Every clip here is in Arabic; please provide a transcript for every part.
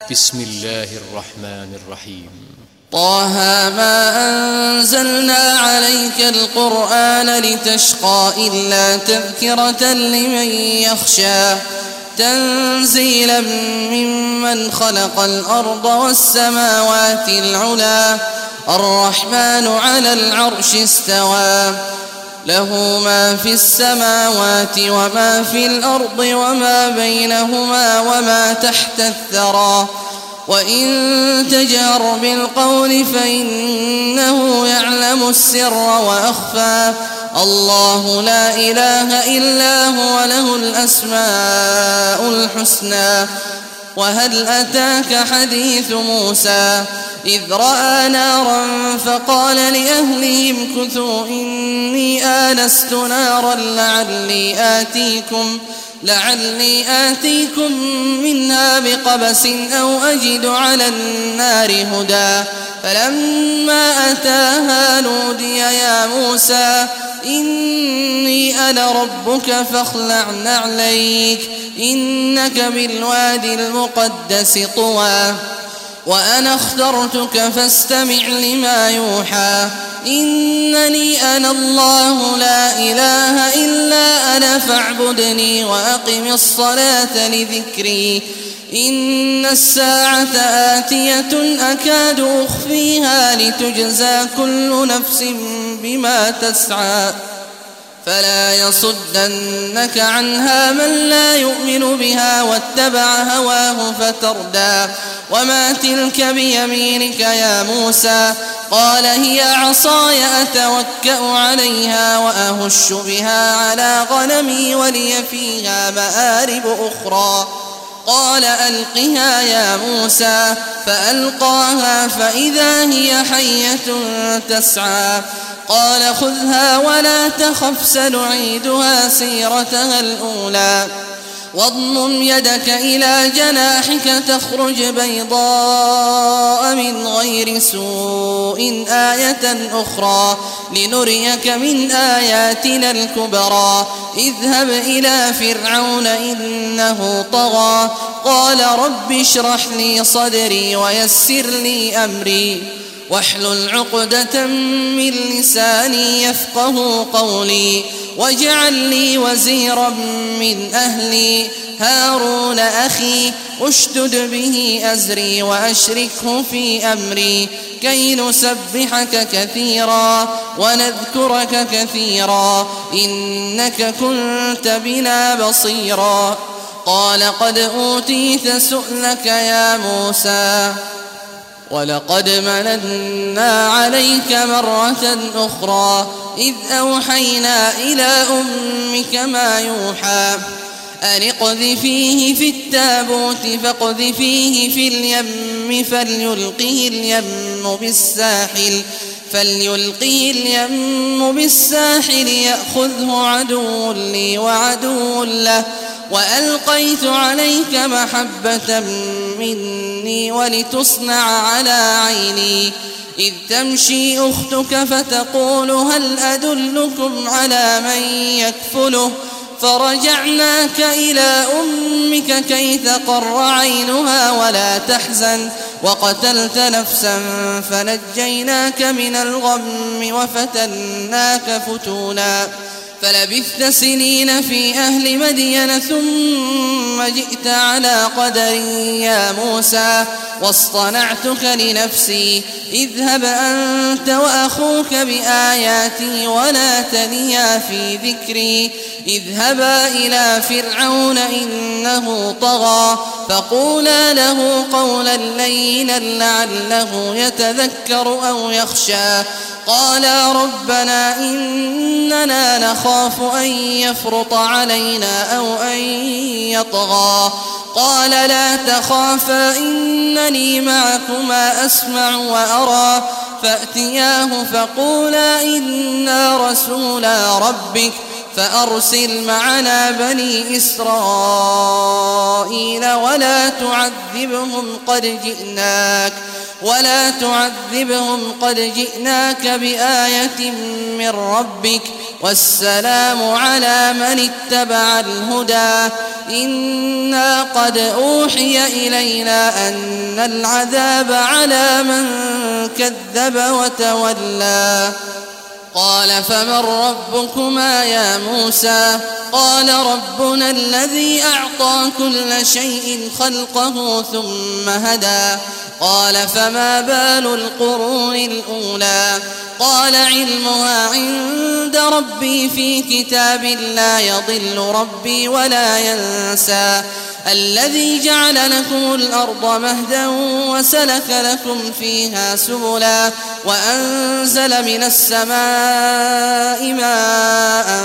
بسم الله الرحمن الرحيم. طه ما أنزلنا عليك القرآن لتشقى إلا تذكرة لمن يخشى تنزيلا ممن خلق الأرض والسماوات العلى الرحمن على العرش استوى له ما في السماوات وما في الأرض وما بينهما وما تحت الثرى وإن تجهر بالقول فإنه يعلم السر وأخفى الله لا إله إلا هو له الأسماء الحسنى وهل أتاك حديث موسى إذ رأى نارا فقال لأهلهم كثوا إني آنست نارا لعلي آتيكم منها بقبس أو أجد على النار هدى فلما أتاها نودي يا موسى إني أنا ربك فاخلع نعليك إنك بالوادي المقدس طوى وأنا اخترتك فاستمع لما يوحى إنني أنا الله لا إله إلا أنا فاعبدني وأقم الصلاة لذكري إن الساعة آتية أكاد أخفيها لتجزى كل نفس بما تسعى فلا يصدنك عنها من لا يؤمن بها واتبع هواه فتردى وما تلك بيمينك يا موسى قال هي عصاي أتوكأ عليها وأهش بها على غنمي ولي فيها مآرب أخرى قال ألقها يا موسى فألقاها فإذا هي حية تسعى قال خذها ولا تخف سنعيدها سيرتها الأولى واضمم يدك إلى جناحك تخرج بيضاء من غير سوء آية أخرى لنريك من آياتنا الكبرى اذهب إلى فرعون إنه طغى قال رب اشرح لي صدري ويسر لي أمري واحلل عقدة من لساني يفقه قولي واجعل لي وزيرا من أهلي هارون أخي اشدد به أزري وأشركه في أمري كي نسبحك كثيرا ونذكرك كثيرا إنك كنت بنا بصيرا قال قد أوتيت سؤلك يا موسى ولقد مننا عليك مرة أخرى إذ أوحينا إلى أمك ما يوحى أن اقذفيه في التابوت فاقذفيه في اليم فليلقه اليم بالساحل يأخذه عدو لي وعدو له وألقيت عليك محبة مني ولتصنع على عيني إذ تمشي أختك فتقول هل أدلكم على من يكفله فرجعناك إلى أمك كي تقر عينها ولا تحزن وقتلت نفسا فنجيناك من الغم وفتناك فتونا فلبثت سنين في أهل مدين ثم جئت على قدر يا موسى واصطنعتك لنفسي اذهب أنت وأخوك بآياتي ولا تنيا في ذكري اذهبا إلى فرعون إنه طغى فقولا له قولا لينا لعله يتذكر أو يخشى قالا ربنا إننا نخاف أن يفرط علينا أو أن يطغى قال لا تخافا إنني معكما أسمع وأرى فأتياه فقولا إنا رسولا ربك فأرسل معنا بني إسرائيل ولا تعذبهم ولا تعذبهم قد جئناك بآية من ربك والسلام على من اتبع الهدى إنا قد أوحي إلينا أن العذاب على من كذب وتولى قال فمن ربكما يا موسى قال ربنا الذي أعطى كل شيء خلقه ثم هدى قال فما بال القرون الأولى قال علمها عند ربي في كتاب لا يضل ربي ولا ينسى الذي جعل لكم الأرض مهدا وسلك لكم فيها سبلا وأنزل من السماء ماء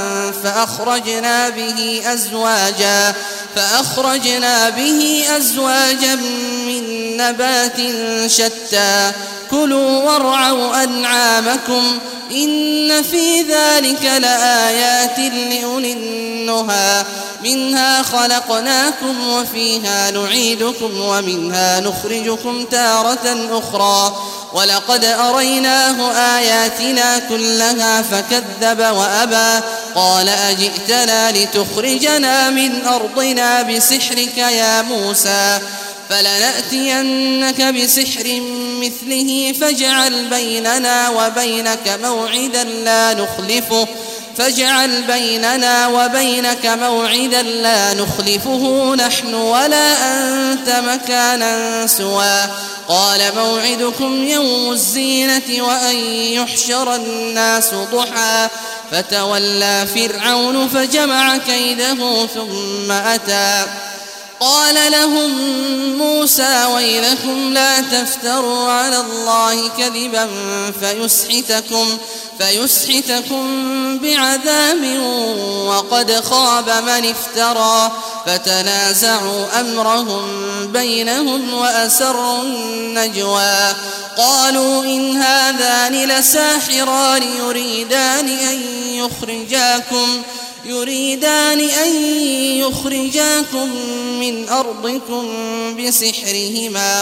فأخرجنا به أزواجا من نبات شتى كلوا وارعوا أنعامكم إن في ذلك لآيات لأولي النهى منها خلقناكم وفيها نعيدكم ومنها نخرجكم تارة أخرى ولقد أريناه آياتنا كلها فكذب وأبى قال أجئتنا لتخرجنا من أرضنا بسحرك يا موسى فلنأتينك بسحر مثله فاجعل بيننا موعدا لا نخلفه نحن ولا أنت مكانا سوى قال موعدكم يوم الزينة وأن يحشر الناس ضحى فتولى فرعون فجمع كيده ثم أتى قال لهم موسى ويلكم لا تفتروا على الله كذبا فيسحتكم بعذاب وقد خاب من افترى فتنازعوا أمرهم بينهم وأسروا النجوى قالوا إن هذان لساحران يريدان أن يخرجاكم من أرضكم بسحرهما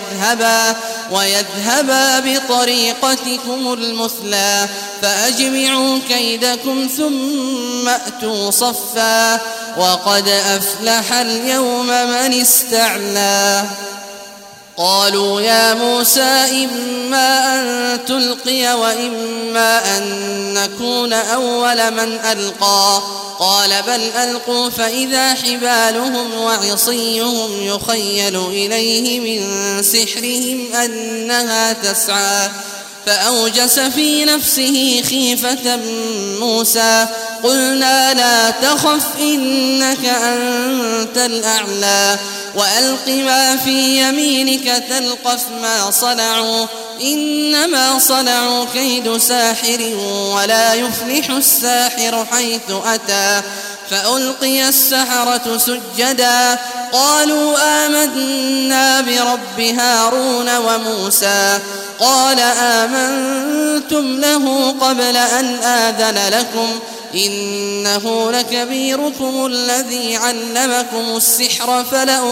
ويذهبا بطريقتكم المثلى فأجمعوا كيدكم ثم أتوا صفا وقد أفلح اليوم من استعلى قالوا يا موسى إما أن تلقي وإما أن نكون أول من ألقى قال بل ألقوا فإذا حبالهم وعصيهم يخيل إليه من سحرهم أنها تسعى فأوجس في نفسه خيفة موسى قلنا لا تخف إنك أنت الأعلى وألق ما في يمينك تلقف ما صنعوا إنما صنعوا كيد ساحر ولا يفلح الساحر حيث أتى فألقي السحرة سجدا قالوا آمنا برب هارون وموسى قال آمنتم له قبل أن آذن لكم إنه لكبيركم الذي علمكم السحر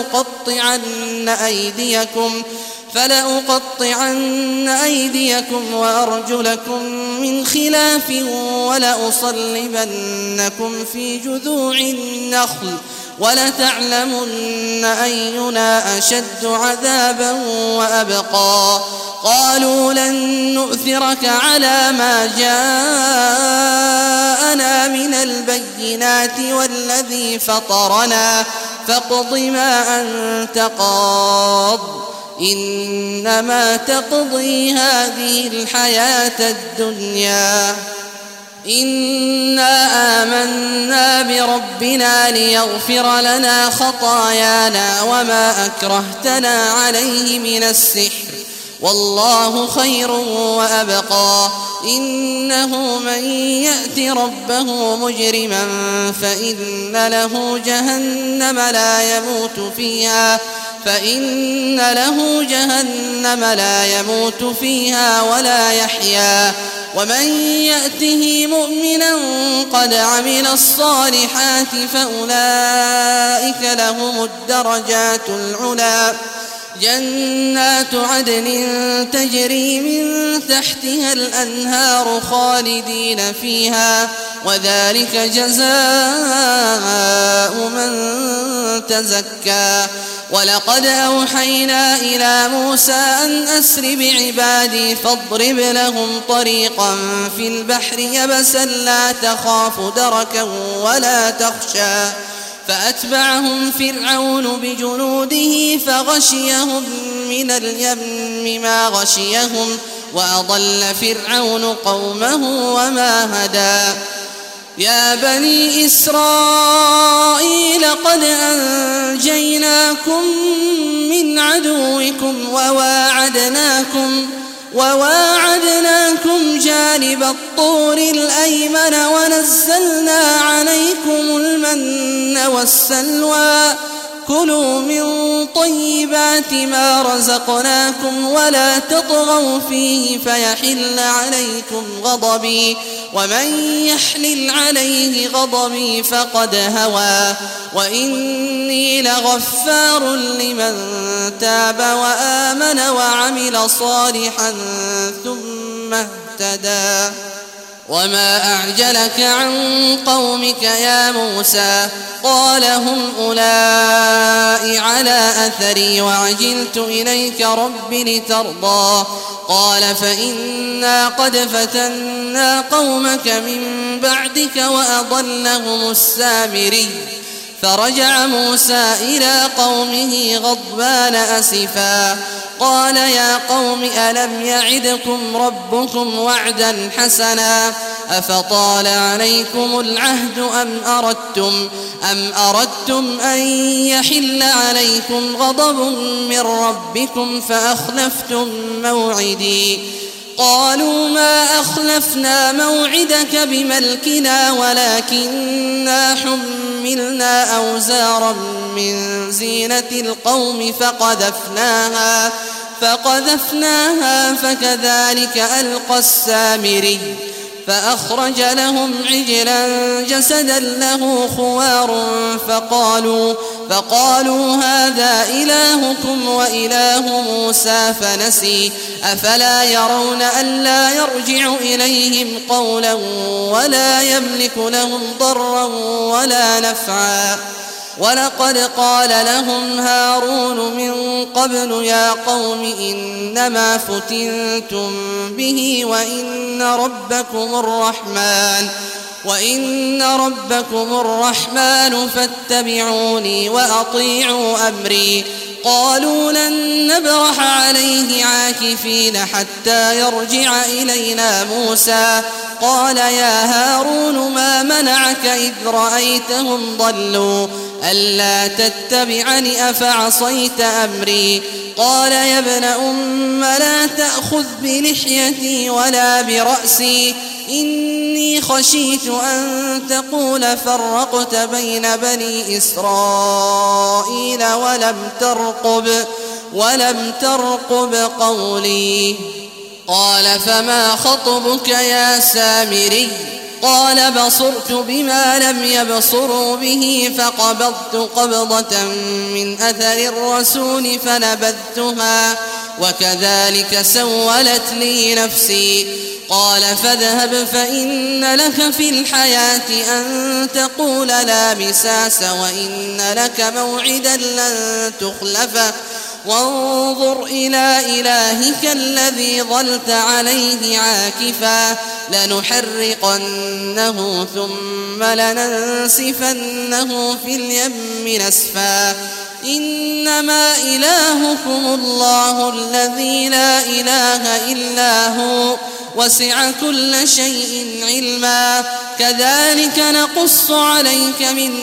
فلأقطعن أيديكم وأرجلكم من خلاف ولأصلبنكم في جذوع النخل ولتعلمن أينا أشد عذابا وأبقى قالوا لن نؤثرك على ما جاءنا من البينات والذي فطرنا فاقض ما أنت قاض إنما تقضي هذه الحياة الدنيا إنا آمنا بربنا ليغفر لنا خطايانا وما أكرهتنا عليه من السحر والله خير وأبقى إنه من يأت ربه مجرما فإن له جهنم لا يموت فيها ولا يحيا ومن يأته مؤمنا قد عمل الصالحات فأولئك لهم الدرجات العلى جنات عدن تجري من تحتها الأنهار خالدين فيها وذلك جزاء من تزكى ولقد أوحينا إلى موسى أن أسر بعبادي فاضرب لهم طريقا في البحر يبسا لا تخاف دركا ولا تخشى فأتبعهم فرعون بجنوده فغشيهم من اليم ما غشيهم وأضل فرعون قومه وما هدى يا بني إسرائيل قد أنجيناكم من عدوكم وواعدناكم جانب الطور الأيمن ونزلنا عليكم المن والسلوى كلوا من طيبات ما رزقناكم ولا تطغوا فيه فيحل عليكم غضبي ومن يحلل عليه غضبي فقد هوى وإني لغفار لمن تاب وآمن وعمل صالحا ثم اهتدى وما أعجلك عن قومك يا موسى قال هم أولئك على أثري وعجلت إليك رب لترضى قال فإنا قد فتنا قومك من بعدك وأضلهم السامري فرجع موسى إلى قومه غضبان أسفا قال يا قوم ألم يعدكم ربكم وعدا حسنا أفطال عليكم العهد أم أردتم أن يحل عليكم غضب من ربكم فأخلفتم موعدي قالوا ما أخلفنا موعدك بملكنا ولكننا حملنا أوزارا من زينة القوم فقذفناها فكذلك ألقى السامري فأخرج لهم عجلا جسدا له خوار فقالوا هذا إلهكم وإله موسى فنسي أفلا يرون ألا يرجع إليهم قولا ولا يملك لهم ضرا ولا نفعا ولقد قال لهم هارون من قبل يا قوم إنما فتنتم به وإن ربكم الرحمن فاتبعوني وأطيعوا أمري قالوا لن نبرح عليه عاكفين حتى يرجع إلينا موسى قال يا هارون ما منعك إذ رأيتهم ضلوا ألا تتبعني أفعصيت أمري قال يا ابن أم لا تأخذ بلحيتي ولا برأسي إني خشيت أن تقول فرقت بين بني إسرائيل ولم ترقب قولي قال فما خطبك يا سامري قال بصرت بما لم يبصروا به فقبضت قبضة من أثر الرسول فنبذتها وكذلك سولت لي نفسي قال فاذهب فإن لك في الحياة أن تقول لا مساس وإن لك موعدا لن تخلفه وانظر إلى إلهك الذي ظلت عليه عاكفا لنحرقنه ثم لننسفنه في اليم نسفا إنما إلهكم الله الذي لا إله إلا هو وسع كل شيء علما كذلك نقص عليك من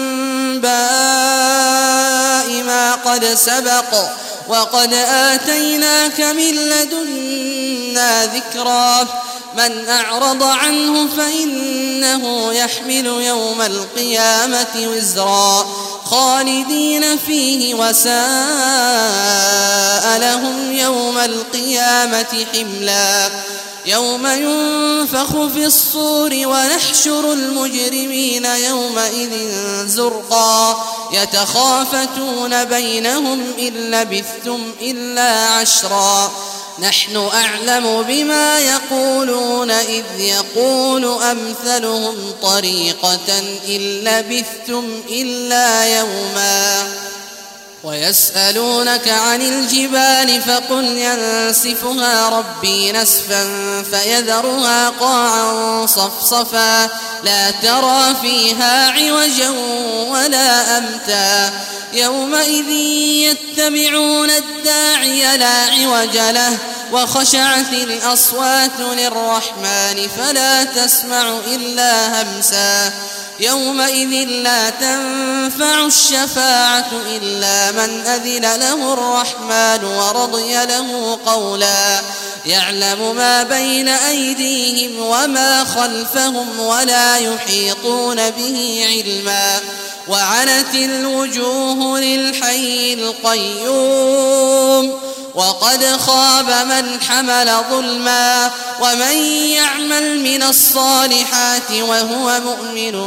أنباء ما قد سبق وقد آتيناك من لدنا ذكرا من أعرض عنه فإنه يحمل يوم القيامة وزرا خالدين فيه وساء لهم يوم القيامة حملا يوم ينفخ في الصور ونحشر المجرمين يومئذ زرقا يتخافتون بينهم إن لبثتم إلا عشرا نحن أعلم بما يقولون إذ يقول أمثلهم طريقة إن لبثتم إلا يوما ويسألونك عن الجبال فقل ينسفها ربي نسفا فيذرها قاعا صفصفا لا ترى فيها عوجا ولا أمتا يومئذ يتبعون الداعي لا عوج له وخشعت الأصوات للرحمن فلا تسمع إلا همسا يومئذ لا تنفع الشفاعة إلا من أذن له الرحمن ورضي له قولا يعلم ما بين أيديهم وما خلفهم ولا يحيطون به علما وعنت الوجوه للحي القيوم وقد خاب من حمل ظلما ومن يعمل من الصالحات وهو مؤمن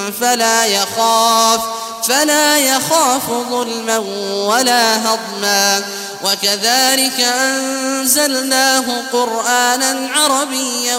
فلا يخاف ظلما ولا هضما وكذلك أنزلناه قرآنا عربيا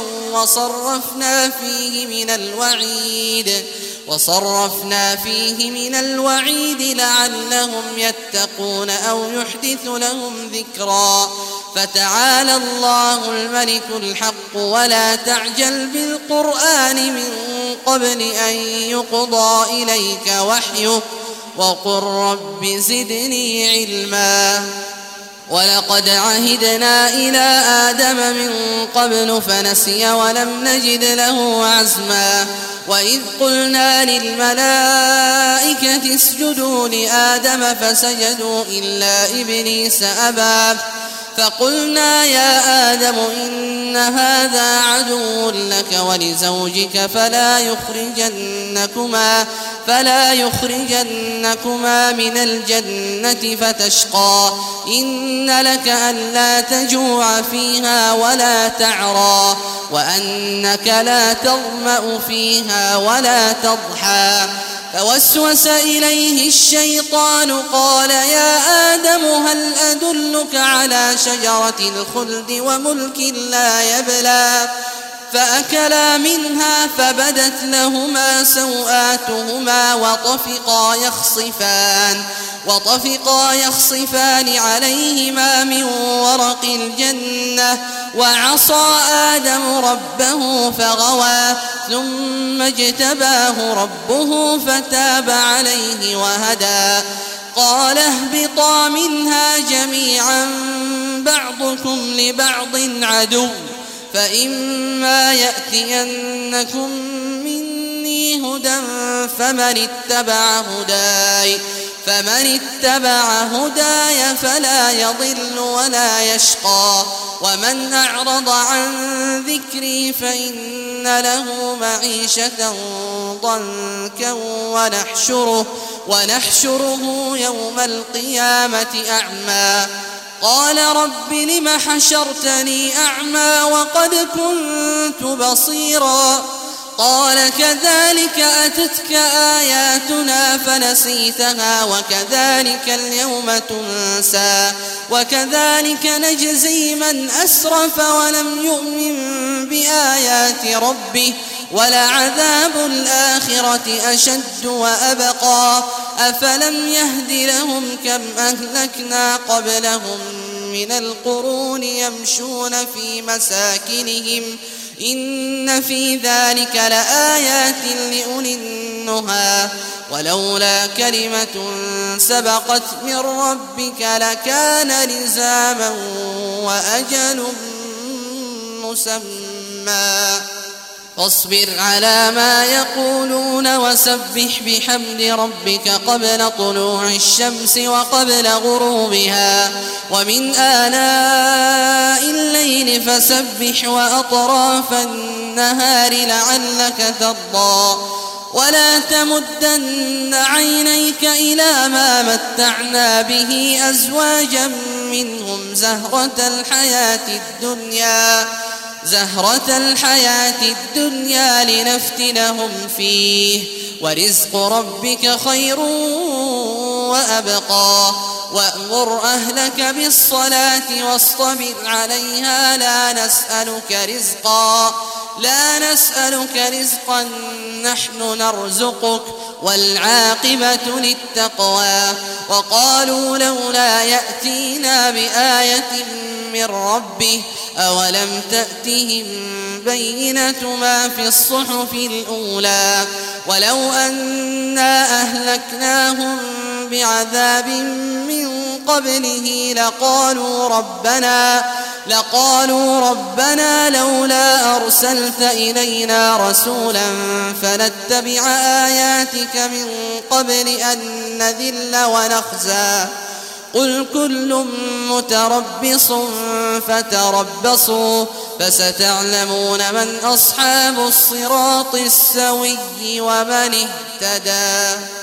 وصرفنا فيه من الوعيد لعلهم يتقون أو يحدث لهم ذكرا فتعالى الله الملك الحق ولا تعجل بالقرآن من قبل أن يقضى إليك وحيه وقل رب زدني علما ولقد عهدنا إلى آدم من قبل فنسي ولم نجد له عزما وإذ قلنا للملائكة اسجدوا لآدم فسجدوا إلا إبليس أبى فقلنا يا آدم إن هذا عدو لك ولزوجك فلا يخرجنكما من الجنة فتشقى إن لك ألا تجوع فيها ولا تعرى وأنك لا تظمأ فيها ولا تضحى فوسوس إليه الشيطان قال يا آدم هل أدلك على شجرة الخلد وملك لا يبلى فأكلا منها فبدت لهما سوآتهما وطفقا يخصفان عليهما من ورق الجنة وعصى آدم ربه فغوى ثم اجتباه ربه فتاب عليه وهدى قال اهبطا منها جميعا بعضكم لبعض عدو فإما يأتينكم مني هدى فمن اتبع هداي فلا يضل ولا يشقى ومن أعرض عن ذكري فإن له معيشة ضنكا ونحشره يوم القيامة أعمى قال رب لم حشرتني أعمى وقد كنت بصيرا قال كذلك أتتك آياتنا فنسيتها وكذلك اليوم تنسى وكذلك نجزي من أسرف ولم يؤمن بآيات ربه ولعذاب الآخرة أشد وأبقى أفلم يهد لهم كم أهلكنا قبلهم من القرون يمشون في مساكنهم إن في ذلك لآيات لأولي النهى ولولا كلمة سبقت من ربك لكان لزاما وأجل مسمى فاصبر على ما يقولون وسبح بحمد ربك قبل طلوع الشمس وقبل غروبها ومن آلاء الليل فسبح وأطراف النهار لعلك ترضى ولا تمدن عينيك إلى ما متعنا به أزواجا منهم زهرة زهرة الحياة الدنيا لنفتنهم فيه ورزق ربك خير وأبقى وأمر أهلك بالصلاة واصطبر عليها لا نسألك رزقا نحن نرزقك والعاقبة للتقوى وقالوا لولا يأتينا بآية من ربه أولم تأتهم بينة ما في الصحف الأولى ولو أنا أهلكناهم بعذاب من قبله لقالوا ربنا لولا أرسلت إلينا رسولا فنتبع آياتك من قبل أن نذل ونخزى قل كل متربص فتربصوا فستعلمون من أصحاب الصراط السوي ومن اهتدى.